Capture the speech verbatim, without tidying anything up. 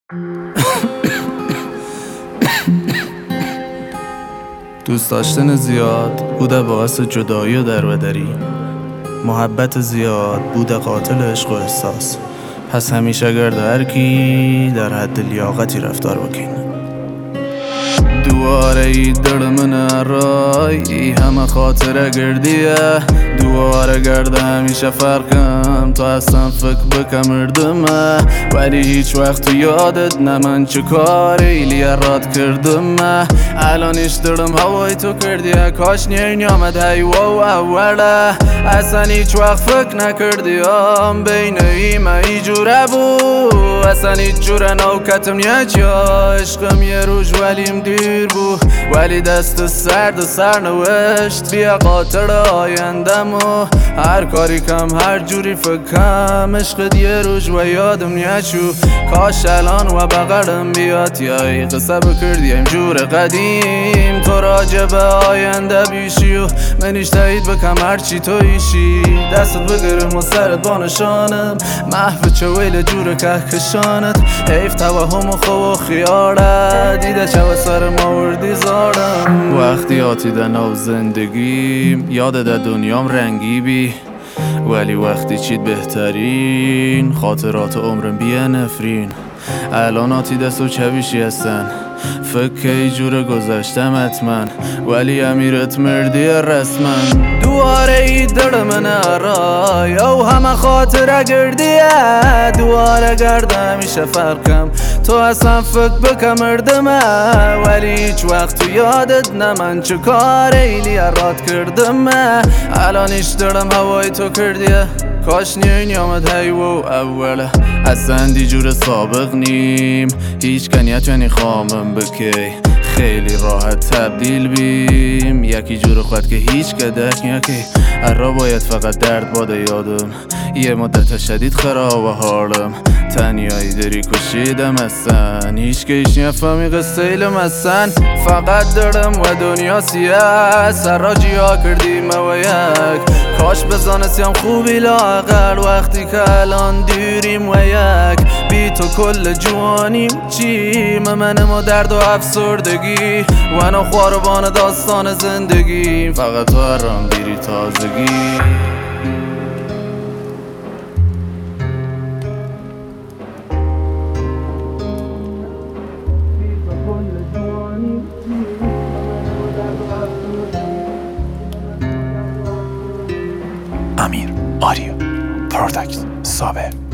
دوست داشتن زیاد بوده باعث جدایی و دربدری. محبت زیاد بوده قاتل عشق و احساس. پس همیشه گرد هرکی در حد لیاقتی رفتار بکن. دواره ای دل من رای ای همه خاطره گردیه. دواره گرده همیشه فرقم تو اصلا فکر بکم اردمه. ولی هیچ وقت تو یادت نه من چه کاری لیرات کردمه. الانش دارم هوای تو کردیه کاش نین آمد هیوا و اوله. اصلا هیچ وقت فکر نکردیم بین ایمه ای جوره بود. اصلا هیچ جوره نوکتم نیت یا عشقم یه روش ولیم دیر بود. ولی دست سرد و سرنوشت بیا قاطر آیندم و هر کاری کم هر جوری فکرم عشقت یه روش و یادم نیچو. کاش الان و بغرم بیاد یا ای قصه بکردیم جور قدیم. تو راجع به آینده بیشی و منیش تایید بکم هرچی تو ایشی. دستت بگرم و سرت با نشانم محو چه ویل جور کهکشانت. حیف توهم و خوب و خیارت دیده چه و سر ما وردی زارم. وقتی آتی دنو زندگیم یاد در دنیام رنگی بی. ولی وقتی چید بهترین خاطرات عمرم بیه نفرین. الان آتی دست و چویشی هستن فکر ای جور گذشتم حتما. ولی امیرت مردی رسما. دواره ای در من رای او همه خاطره گردیه. دواره گرده همیشه فرقم تو اصلا فکر بکم اردمه. ولی هیچ وقت تو یادت نه من چه کار ایلی رات کردمه. الانش دارم هوای تو کردیه کاش نین آمد هیو و اوله. اصلا دی جور سابق نیم هیچ کنیت ونی خامم بکی. خیلی راحت تبدیل بیم یکی جور خود که هیچ کدک یکی. ارا باید فقط درد باده یادم یه مدت شدید خراب و حالم. تنیایی داری کشیدم اصلا هیچ که ایش نفهمی قصه ایلم اصلا. فقط دارم و دنیا سیه سراجی ها کردیم و یک. کاش بزانستیم خوبی لاغر وقتی که الان دیریم و یک. بی تو کل جوانیم چیم منم و درد و افسردگی. و نو خواربان داستان زندگی فقط تو هرام دیری تازگی. امیر آریو پروداکت صابر.